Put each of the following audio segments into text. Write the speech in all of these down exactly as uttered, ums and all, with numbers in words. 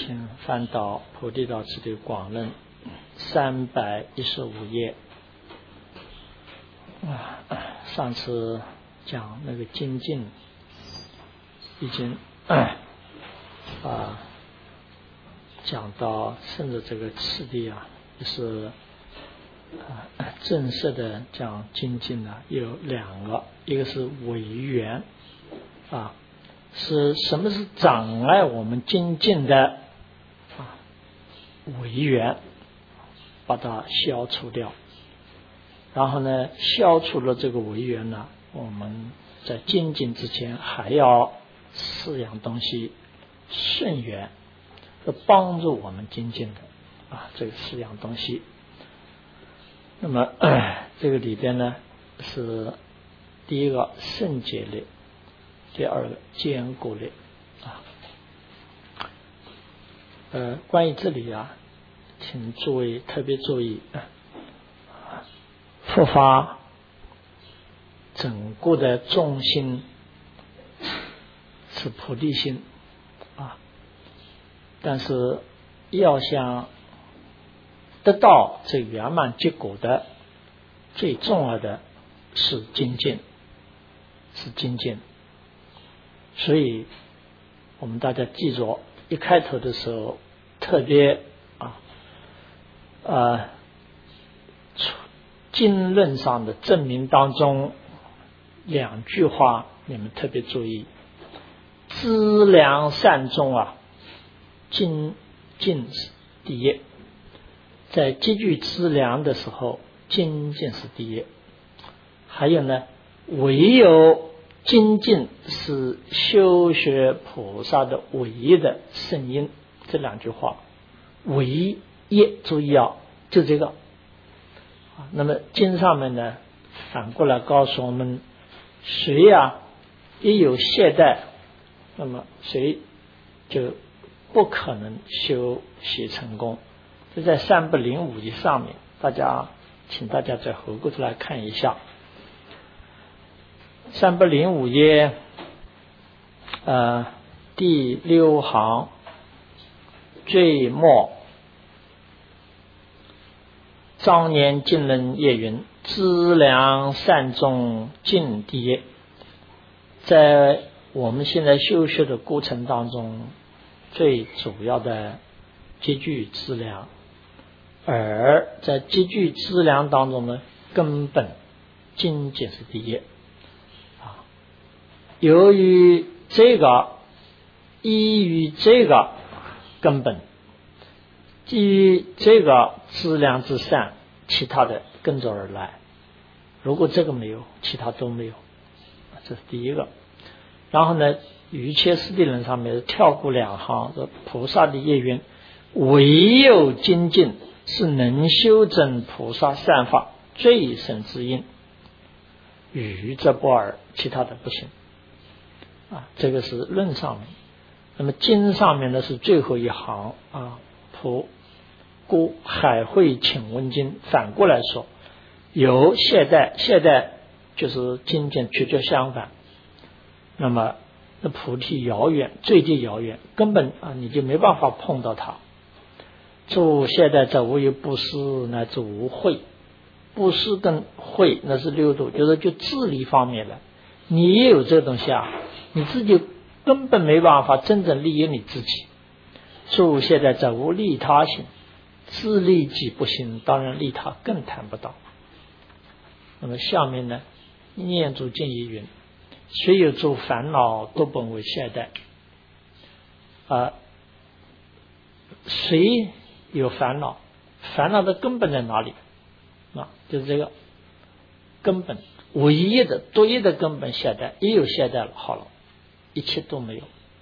请翻到《菩提道次第广论》三百一十五页。啊，上次讲那个精进已经啊讲到，甚至这个次第啊，就是啊正式的讲精进呢，有两个，一个是违缘啊。是什么是障碍我们精进的啊违缘，把它消除掉。然后呢，消除了这个违缘呢，我们在精进之前还要四样东西顺缘，是帮助我们精进的啊，这个四样东西。那么这个里边呢，是第一个圣解力，第二个坚固力啊。呃，关于这里啊，请诸位特别注意，佛法整个的重心是菩提心啊，但是要想得到这圆满结果的，最重要的是精进，是精进。所以我们大家记住，一开头的时候特别啊呃经论上的证明当中两句话你们特别注意，资粮善终啊，精进是第一，在积聚资粮的时候精进是第一。还有呢，唯有精进是修学菩萨的唯一的圣因，这两句话唯一，注意啊，就这个。那么经上面呢，反过来告诉我们，谁呀一有懈怠，那么谁就不可能修习成功。这在三百零五页上面，大家请大家再回过头来看一下。三百零五页呃第六行最末，张年经人业云：资粮善终尽第一。在我们现在修学的过程当中，最主要的积聚资粮，而在积聚资粮当中呢，根本精进是第一啊。由于这个依于这个根本，基于这个资粮之善，其他的跟着而来。如果这个没有，其他都没有，这是第一个。然后呢，瑜伽师地论上面跳过两行，说菩萨的业缘，唯有精进是能修正菩萨善法最深之因，愚则不尔，其他的不行啊。这个是论上面。那么经上面呢是最后一行啊，普故海会请问经反过来说，有懈怠，懈怠就是精进却就相反。那么那菩提遥远，最低遥远，根本啊你就没办法碰到它。诸懈怠者无有布施乃至无慧，布施跟慧那是六度，就是就智力方面的，你也有这个东西啊，你自己根本没办法真正利益你自己。诸懈怠者无利他行，自利己不行，当然利他更谈不到。那么下面呢，念诸经义云：虽有诸烦恼，都本为懈怠。啊，谁有烦恼？烦恼的根本在哪里？啊，就是这个根本，唯一的、独一的根本懈怠。一有懈怠了，好了，一切都没有。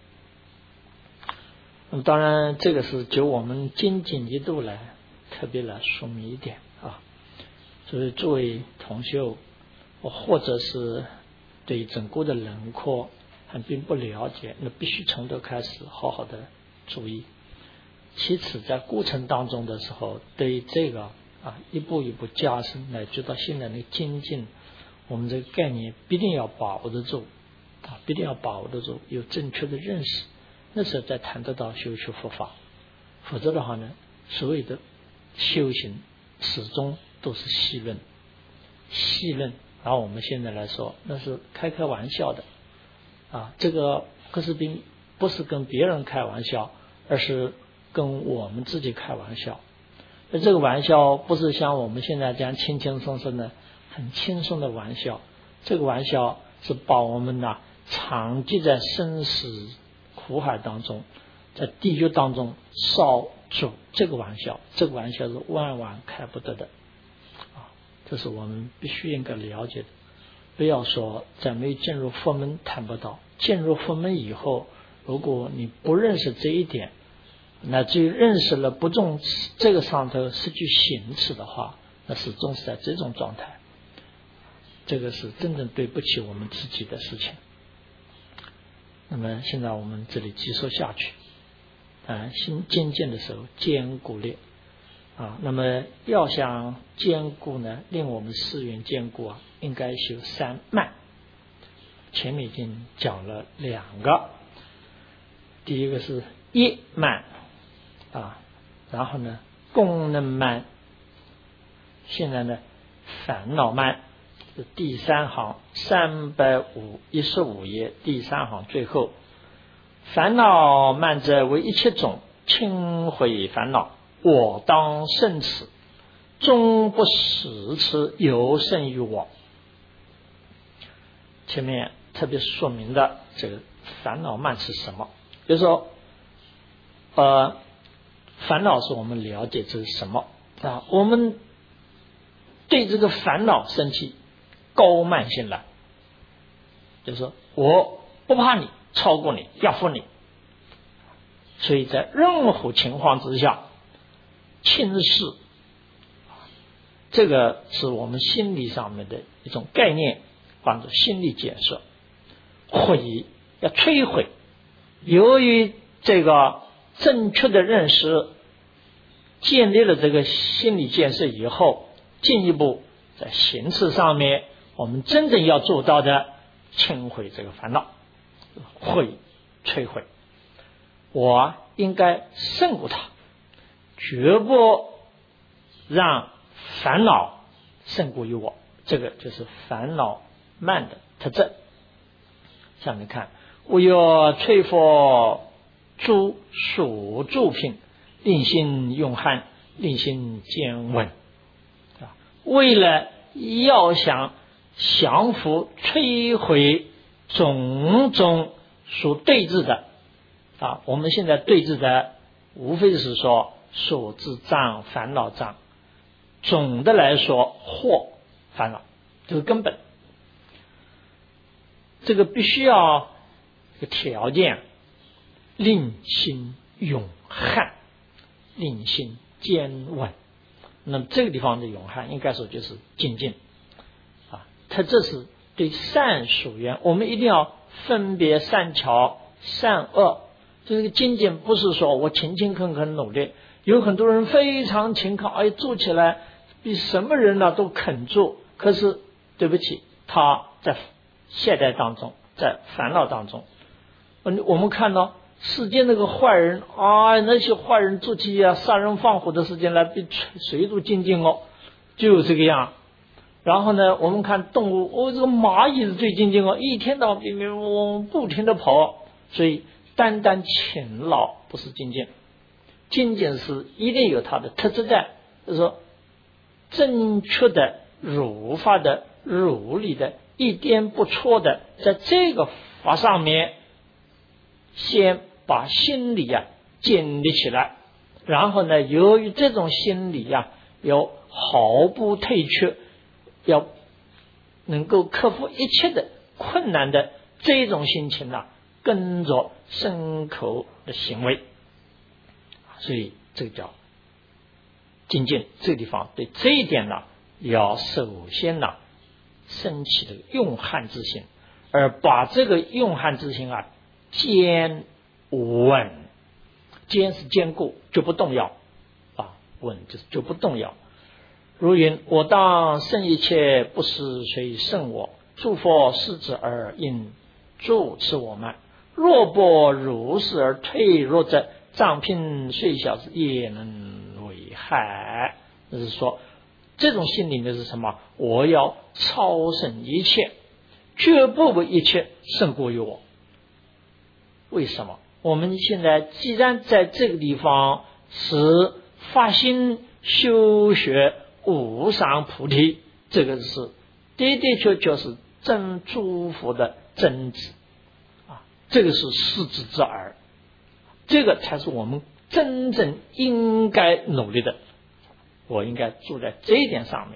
那么当然，这个是就我们精进一度来特别来说明一点啊。所以作为同修，或者是对整个的轮廓还并不了解，那必须从头开始好好的注意。其次在过程当中的时候，对这个啊一步一步加深，乃至到现在那个精进，我们这个概念必定要把握得住啊，必定要把握得住，有正确的认识，那时候再谈得到修学佛法否则的话呢，所有的修行始终都是戏论，戏论。然后我们现在来说，那是开开玩笑的啊。这个葛斯宾不是跟别人开玩笑，而是跟我们自己开玩笑。而这个玩笑不是像我们现在这样轻轻松松的、很轻松的玩笑，这个玩笑是把我们呢长期在生死苦海当中，在地狱当中烧煮。这个玩笑，这个玩笑是万万开不得的啊！这是我们必须应该了解的。不要说在没有进入佛门谈不到，进入佛门以后，如果你不认识这一点，乃至于认识了不重这个上头失去行持的话，那始终是在这种状态。这个是真正对不起我们自己的事情。那么现在我们这里继续下去啊，新渐渐的时候坚固力啊，那么要想坚固呢，令我们誓愿坚固啊，应该修三慢。前面已经讲了两个，第一个是业慢啊，然后呢功能慢，现在呢烦恼慢。第三行三百五一十五页第三行最后，烦恼慢者为一切种，轻毁烦恼，我当胜此，终不使此尤胜于我。前面特别说明的这个烦恼慢是什么，就是说呃，烦恼是我们了解这是什么啊，我们对这个烦恼生气高慢性来，就是说我不怕你，超过你，要负你。所以在任何情况之下轻视，这个是我们心理上面的一种概念，帮助心理建设。毁要摧毁，由于这个正确的认识建立了这个心理建设以后，进一步在行持上面我们真正要做到的清毁这个烦恼，毁摧毁，我应该胜过它，绝不让烦恼胜过于我。这个就是烦恼慢的特征。下面看，我有摧佛诸属诸品，令心用汉，令心坚稳。为了要想降服摧毁种种所对峙的啊，我们现在对峙的无非是说所知障、烦恼障，总的来说惑烦恼这是根本。这个必须要一个条件，令心永汉，令心坚稳。那么这个地方的永汉应该说就是精进啊，它这是对善属缘，我们一定要分别善巧善恶。这个精进不是说我勤勤恳恳努力，有很多人非常勤恳，哎，做起来比什么人呢都肯做，可是对不起，他在懈怠当中，在烦恼当中。我们看到世间那个坏人啊，那些坏人做起啊杀人放火的事情来，比谁都精进哦，就这个样。然后呢，我们看动物，哦，这个蚂蚁是最精进哦，一天到晚不停的跑。所以单单勤劳不是精进，精进是一定有它的特质在，就是说正确的如法的如理的一点不错的，在这个法上面先把心理啊建立起来，然后呢，由于这种心理啊有毫不退却，要能够克服一切的困难的这种心情啊，跟着身口的行为，所以这个叫精进。这个地方对这一点呢，要首先呢升起的用汉之心，而把这个用汉之心啊坚稳，坚是坚固，就不动摇啊，稳就是就不动摇。如云：我当胜一切，不使谁胜我。诸佛世子而应助持我们，若不如是而退弱者， 障聘虽小之也能为害。就是说，这种心里面是什么？我要超胜一切，绝不为一切胜过于我。为什么？我们现在既然在这个地方是发心修学无上菩提，这个是的的确确是真诸佛的真子啊，这个是世子之儿，这个才是我们真正应该努力的。我应该住在这一点上面，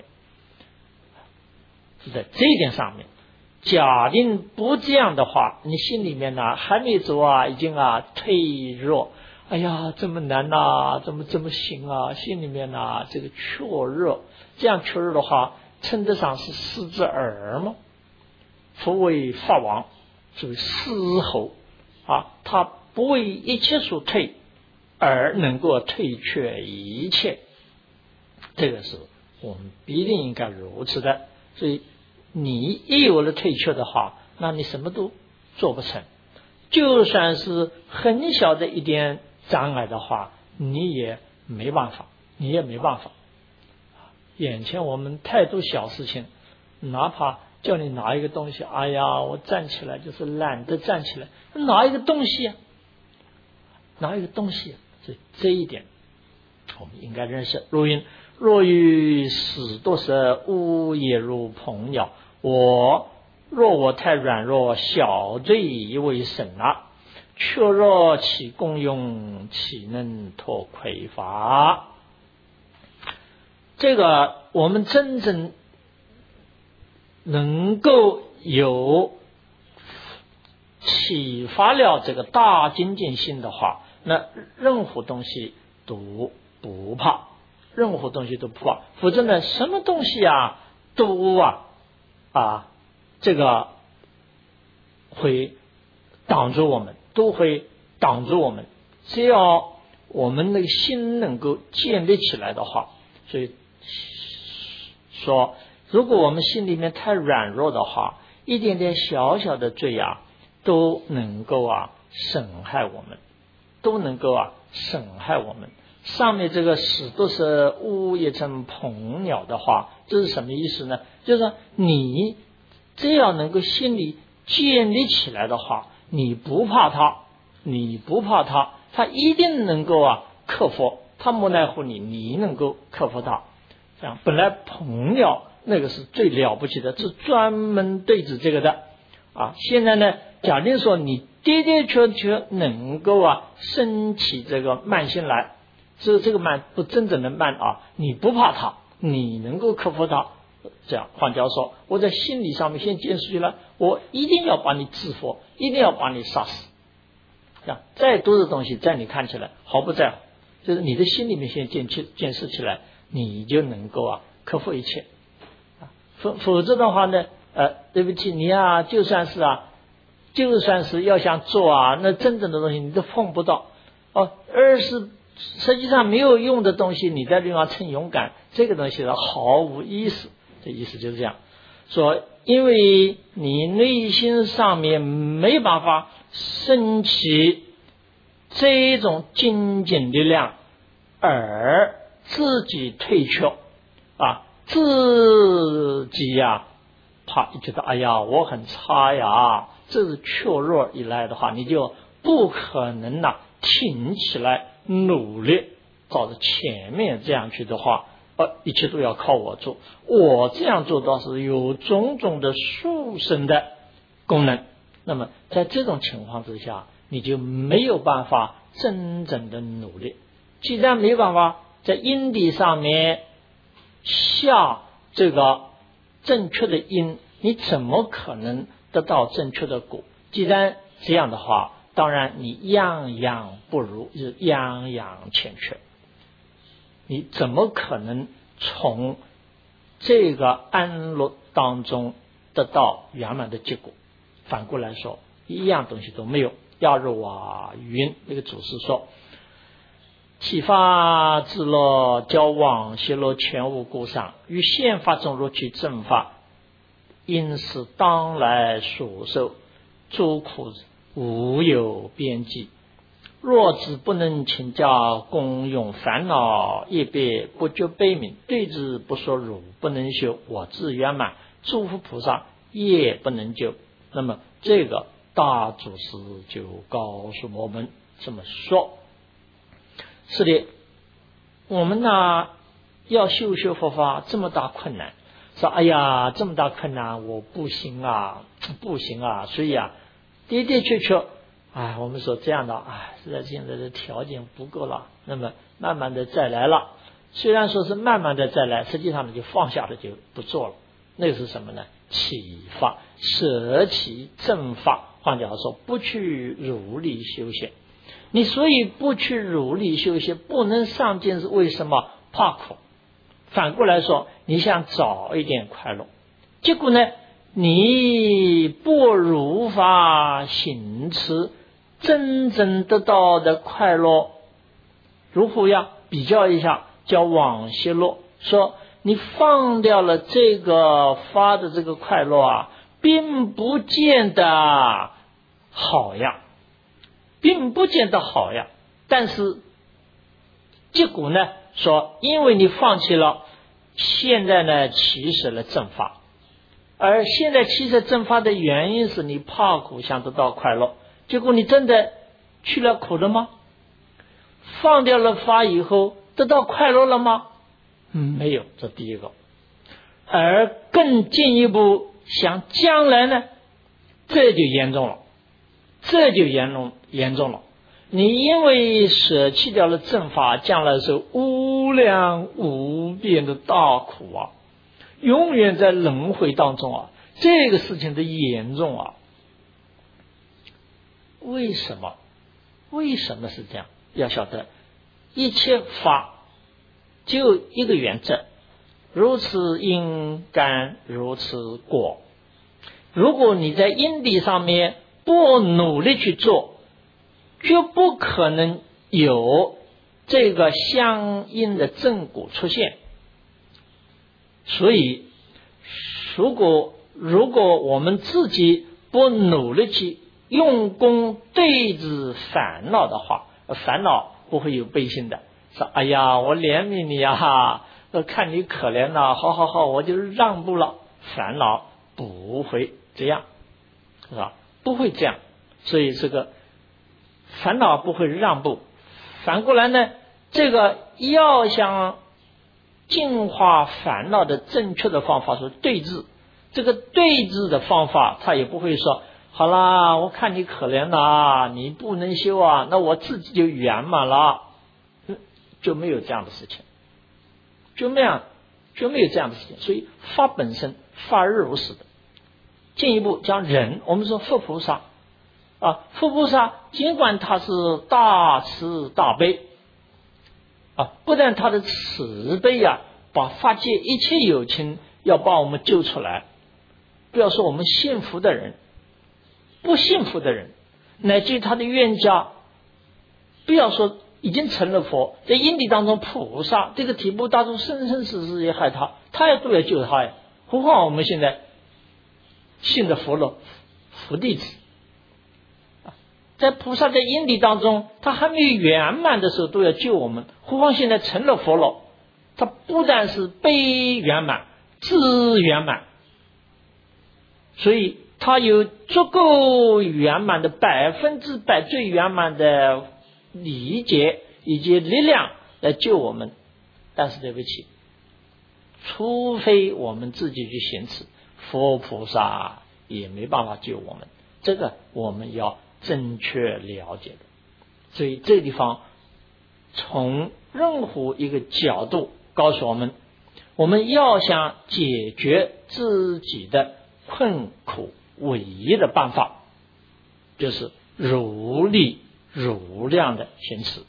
是在这一点上面。假定不这样的话，你心里面呢还没走啊，已经啊退弱，哎呀这么难呐、啊，怎么这么行啊？心里面呢这个怯弱，这样怯弱的话，称得上是师之儿吗？佛为法王，所谓狮吼啊，他不为一切所退，而能够退却一切。这个是我们必定应该如此的。所以你一有了退却的话，那你什么都做不成。就算是很小的一点障碍的话，你也没办法，你也没办法。眼前我们太多小事情，哪怕叫你拿一个东西，哎呀，我站起来就是懒得站起来，拿一个东西啊，拿一个东西、啊，所以这一点我们应该认识。若云若于死多时，吾也如鹏鸟。我若我太软弱，小罪为甚啊？却若其功用，岂能脱匮乏？这个我们真正能够有启发了这个大精进心的话，那任何东西都不怕，任何东西都不怕。否则呢，什么东西啊都啊啊这个会挡住我们，都会挡住我们。只要我们那个心能够建立起来的话，所以说，如果我们心里面太软弱的话，一点点小小的罪啊，都能够啊损害我们，都能够啊损害我们。上面这个使都是乌也成鹏鸟的话，这是什么意思呢？就是说你只要能够心里建立起来的话，你不怕它，你不怕它，它一定能够啊克服，它莫奈乎你，你能够克服它。这样，本来鹏鸟那个是最了不起的，是专门对治这个的啊。现在呢，假定说你的的确确能够啊升起这个慢心来，这这个慢不真正的慢啊，你不怕它，你能够克服它。这样，换句话说，我在心理上面先建设起来，我一定要把你制服，一定要把你杀死。这样，再多的东西在你看起来毫不在乎，就是你的心里面先建设建设起来，你就能够啊克服一切。否否则的话呢，呃，对不起，你啊，就算是啊，就算是要想做啊，那真正的东西你都碰不到哦。而是实际上没有用的东西，你在地方称勇敢，这个东西呢毫无意思。这意思就是这样说，因为你内心上面没办法升起这种精进力量，而自己退却啊，自己呀、啊，怕觉得哎呀我很差呀，这是怯弱以来的话，你就不可能呐、啊、挺起来努力，照着前面这样去的话，呃，一切都要靠我做。我这样做倒是有种种的殊胜的功能。那么在这种情况之下，你就没有办法真正的努力。既然没办法在因地上面下这个正确的因，你怎么可能得到正确的果？既然这样的话，当然你样样不如，就是样样欠缺。你怎么可能从这个安乐当中得到圆满的结果？反过来说，一样东西都没有。亚入瓦云那个祖师说，启发自乐交往泄露全无故上，于宪法中若取正法，因是当来所受诸苦无有边际若子不能请教，共用烦恼，业别不觉悲悯。对之不说汝不能修，我自圆满。诸佛菩萨业不能救。那么这个大祖师就告诉我们这么说。是的，我们呢要修学佛法，这么大困难，说哎呀这么大困难我不行啊不行啊，所以啊的的确确哎，我们说这样的哎，实在现在的条件不够了，那么慢慢的再来了。虽然说是慢慢的再来，实际上呢就放下了，就不做了。那是什么呢？启发，舍弃正法。换句话说，不去如理修行。你所以不去如理修行，不能上进，是为什么？怕苦。反过来说，你想早一点快乐，结果呢你不如法行持，真正得到的快乐如何呀？比较一下，叫往昔乐，说你放掉了这个发的这个快乐啊，并不见得好呀，并不见得好呀。但是结果呢，说因为你放弃了，现在呢起舍了正法，而现在起舍正法的原因是你怕苦，想得到快乐，结果你真的去了苦了吗？放掉了法以后得到快乐了吗？嗯，没有，这第一个。而更进一步想将来呢，这就严重了，这就严重严重了。你因为舍弃掉了正法，将来是无量无边的大苦啊，永远在轮回当中啊，这个事情的严重啊。为什么？为什么是这样？要晓得，一切法就一个原则，如此因感如此果。如果你在因地上面不努力去做，就不可能有这个相应的正果出现。所以如果如果我们自己不努力去用功对治烦恼的话，烦恼不会有悲心的，说哎呀我怜悯你啊，看你可怜了，好好好我就让步了。烦恼不会这样，是吧？不会这样。所以这个烦恼不会让步。反过来呢，这个要想净化烦恼的正确的方法是对治。这个对治的方法，他也不会说好啦，我看你可怜了，你不能修啊，那我自己就圆满了，就没有这样的事情，就没有就没有这样的事情。所以法本身法而如是的。进一步讲人，我们说佛菩萨啊，佛菩萨尽管他是大慈大悲啊，不但他的慈悲呀、啊，把法界一切有情要把我们救出来。不要说我们幸福的人，不幸福的人，乃至于他的冤家，不要说已经成了佛，在因地当中菩萨，这个体部大众生生世世也害他，他也都要救他呀。何况我们现在信的佛了，佛弟子，在菩萨在因地当中，他还没有圆满的时候都要救我们，何况现在成了佛了，他不但是悲圆满，智圆满，所以他有足够圆满的百分之百最圆满的理解以及力量来救我们。但是对不起，除非我们自己去行持，佛菩萨也没办法救我们，这个我们要正确了解的。所以这地方从任何一个角度告诉我们，我们要想解决自己的困苦，唯一的办法就是如力如量的行持。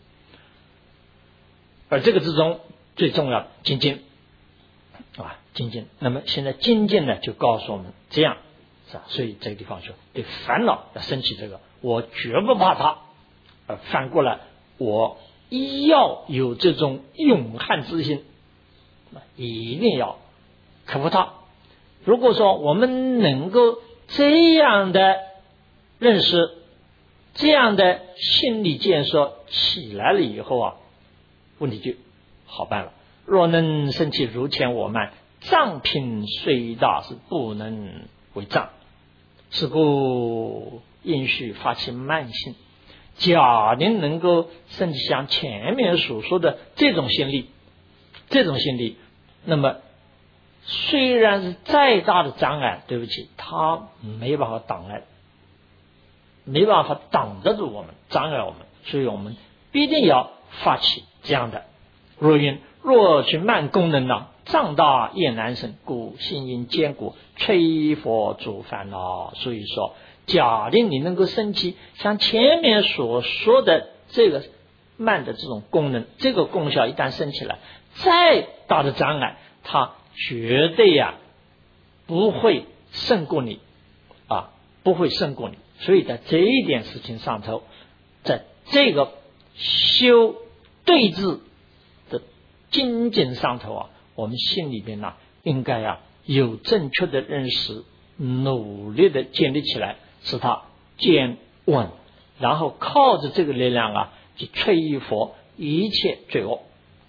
而这个之中最重要的精进啊，精进。那么现在精进呢，就告诉我们这样，是吧？所以这个地方说，对烦恼要升起这个，我绝不怕它。而反过来，我要有这种勇悍之心，一定要克服它。如果说我们能够这样的认识， 这样的心理建设起来了以后啊，问题就好办了。若能生起如前我慢，障品虽大，是不能为障。是故应须发起慢心。假定能够生起像前面所说的这种心力，这种心力，那么虽然是再大的障碍，对不起，它没办法挡碍，没办法挡得住我们，障碍我们，所以我们必定要发起这样的。若云若去慢功能呢，障大业难生，故心应坚固，摧佛诸烦恼。所以说，假定你能够升起像前面所说的这个慢的这种功能，这个功效一旦升起来，再大的障碍，它绝对呀、啊、不会胜过你啊，不会胜过你。所以在这一点事情上头，在这个修对治的精进上头啊，我们心里边呢、啊，应该啊有正确的认识，努力的建立起来，使它坚稳，然后靠着这个力量啊，去摧伏一切罪恶。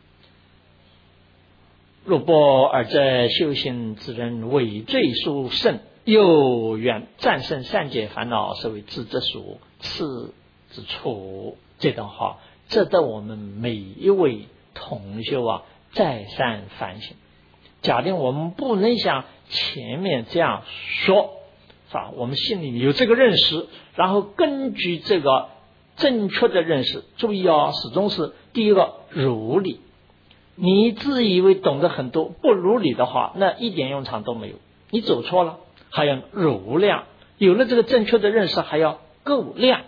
若不而在修行之人为罪殊胜，又愿战胜善解烦恼，是为智之属，次之处。这段话值得我们每一位同修啊再三反省。假定我们不能像前面这样说，是吧？我们心里有这个认识，然后根据这个正确的认识，注意啊，始终是第一个如理。你自以为懂得很多，不如理的话，那一点用场都没有。你走错了，还要如量，有了这个正确的认识，还要够量。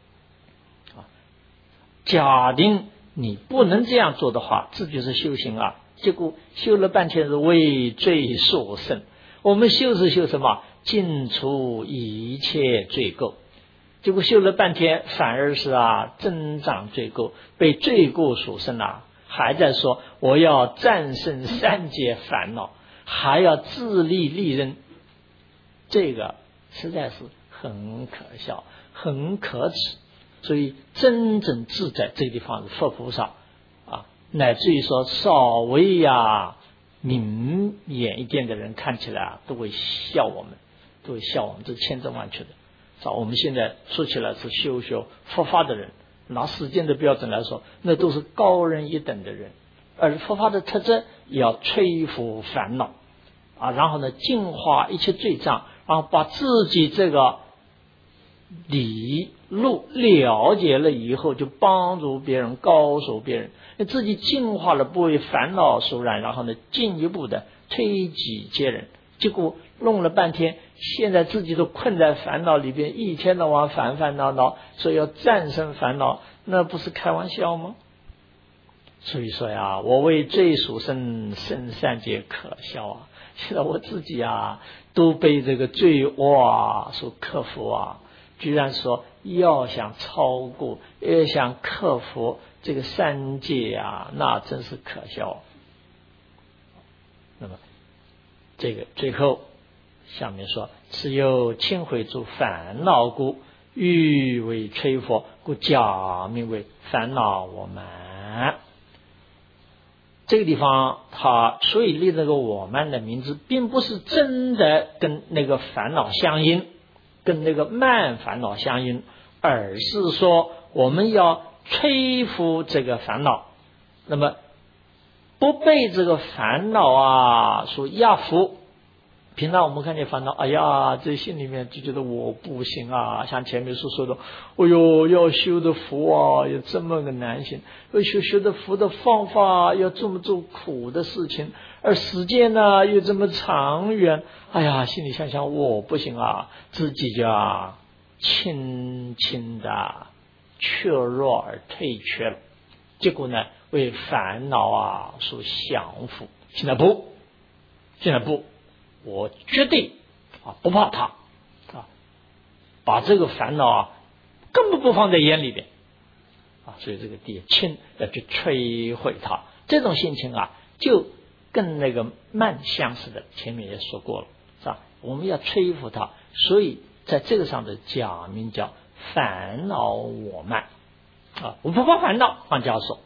假定你不能这样做的话，这就是修行啊。结果修了半天是为罪所胜。我们修是修什么？尽除一切罪垢。结果修了半天，反而是啊增长罪垢，被罪垢所胜啊。还在说我要战胜三界烦恼，还要自立利人，这个实在是很可笑，很可耻。所以真正自在这个地方是佛菩萨啊，乃至于说稍微呀明眼一点的人看起来啊，都会笑我们，都会笑我们，这是千真万确的。是吧？我们现在说起来是修修佛法的人，拿世间的标准来说，那都是高人一等的人。而佛法的特征也要摧伏烦恼啊，然后呢净化一切罪障，然后把自己这个理路了解了以后，就帮助别人，告诉别人，自己净化了，不为烦恼所染，然后呢进一步的推己接人。结果弄了半天，现在自己都困在烦恼里边，一天到晚烦烦恼恼，所以要战胜烦恼，那不是开玩笑吗？所以说呀，我为罪所胜，胜善解可笑啊！现在我自己啊，都被这个罪恶啊所克服啊，居然说要想超过，要想克服这个三界啊，那真是可笑。那么这个最后下面说，此有轻毁诸烦恼故，欲为摧伏，故假名为烦恼我慢。这个地方他所以立那个我慢的名字，并不是真的跟那个烦恼相应，跟那个慢烦恼相应，而是说我们要摧伏这个烦恼，那么不被这个烦恼啊所压服。平常我们看见烦恼，哎呀，这心里面就觉得我不行啊，像前面所说的，哎呦，要修的福啊，有这么个难行，要修修的福的方法，要这么做苦的事情，而时间呢又这么长远，哎呀，心里想想我不行啊，自己就啊轻轻的怯弱而退却了，结果呢为烦恼啊所降服。现在不，现在不。我决定啊，不怕他啊，把这个烦恼啊根本不放在眼里边啊，所以这个第轻要去摧毁它，这种心情啊，就跟那个慢相似的，前面也说过了，是吧？我们要摧伏它，所以在这个上的假名叫烦恼我慢啊，我不怕烦恼，放假说。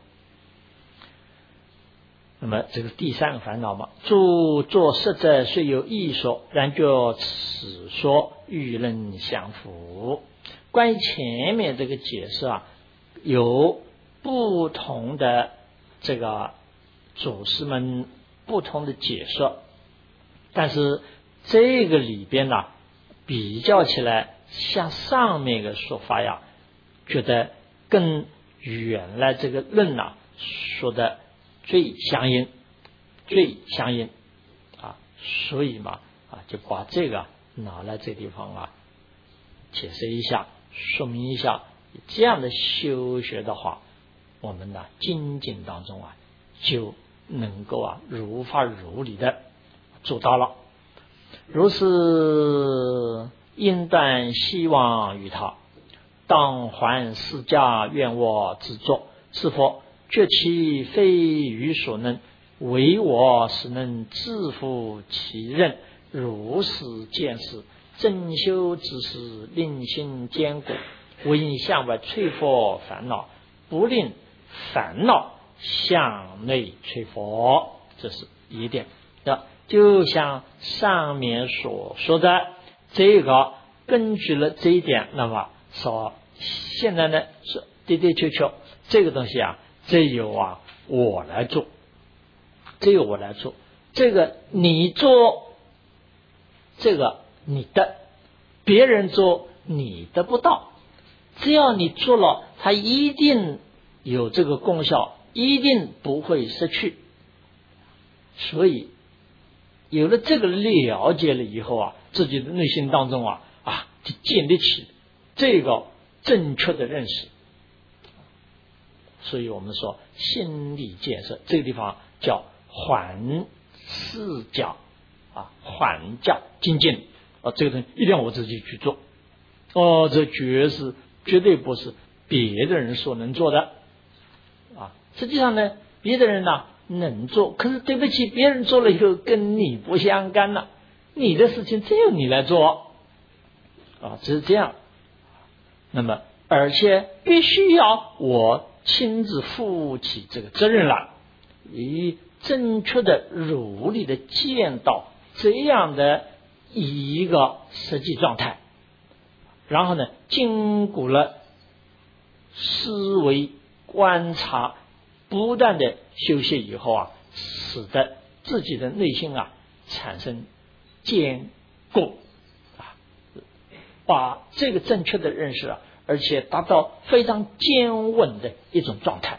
那么这个第三个烦恼嘛，诸作色者虽有异说，然觉此说与人相符。关于前面这个解释啊，有不同的这个祖师们不同的解说，但是这个里边呢，比较起来，像上面的说法呀，觉得跟原来这个论啊说的最相应，最相应啊，所以嘛啊，就把这个拿来这地方啊解释一下，说明一下。这样的修学的话，我们呢精进当中啊就能够啊如法如理的做到了。如是因断希望于他，当还释迦愿我之作，是否觉其非于所能，唯我实能自负其任，如是见识，真修之时，令心坚固，唯因向外催佛烦恼，不令烦恼向内催佛，这是一点的。就像上面所说的这个，根据了这一点，那么说现在呢是的的确确这个东西啊，这由啊我来做，这由我来做，这个你做，这个你的，别人做你得不到，只要你做了，它一定有这个功效，一定不会失去。所以有了这个了解了以后啊，自己的内心当中啊啊就建立起这个正确的认识。所以我们说心理建设这个地方叫还释迦啊，还教精进啊，这个东西一定要我自己去做哦，这绝是绝对不是别的人所能做的啊。实际上呢，别的人呢能做，可是对不起，别人做了以后跟你不相干了，你的事情只有你来做啊，只是这样。那么而且必须要我亲自负起这个责任来，以正确的如理的见到这样的一个实际状态，然后呢经过了思维观察不断的修习以后啊，使得自己的内心啊产生坚固啊，把这个正确的认识啊，而且达到非常坚稳的一种状态。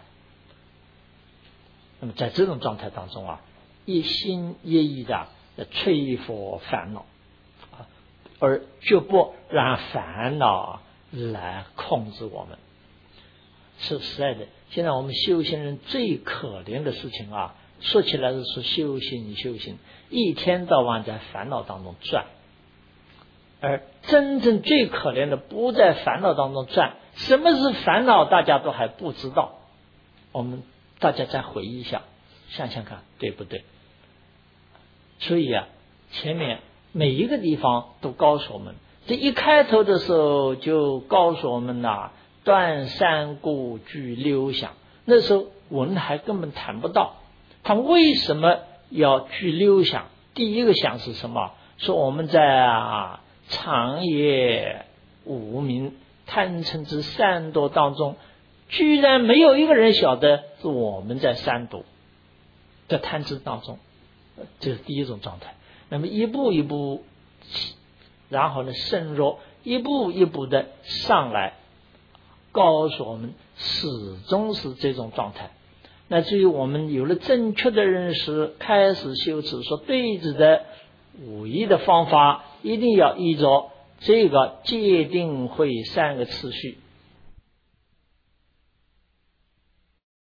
那么在这种状态当中啊，一心一意的摧佛烦恼啊，而绝不让烦恼来控制我们。是实在的，现在我们修行人最可怜的事情啊，说起来是说修行修行，一天到晚在烦恼当中转，而真正最可怜的不在烦恼当中转。什么是烦恼大家都还不知道，我们大家再回忆一下，想想看对不对。所以啊，前面每一个地方都告诉我们，这一开头的时候就告诉我们呐、啊，断三故具六想，那时候我们还根本谈不到他为什么要具六想。第一个想是什么？说我们在啊长夜无明贪嗔痴三毒当中，居然没有一个人晓得是我们在三毒在贪嗔当中，这是第一种状态。那么一步一步，然后呢深入，一步一步的上来，告诉我们始终是这种状态。那至于我们有了正确的认识，开始修持，说对治的唯一的方法，一定要依照这个戒定慧三个次序